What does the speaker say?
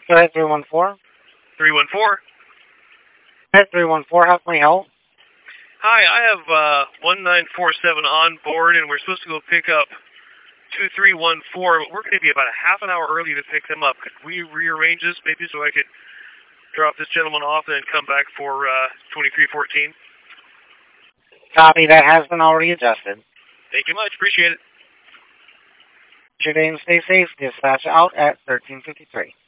Go ahead, 314. 314. Head 314, how can we help? Hi, I have 1947 on board, and we're supposed to go pick up 2314, but we're going to be about a half an hour early to pick them up. Could we rearrange this maybe so I could drop this gentleman off and then come back for 2314? Copy, that has been already adjusted. Thank you much. Appreciate it. Your day and stay safe. Dispatch out at 1353.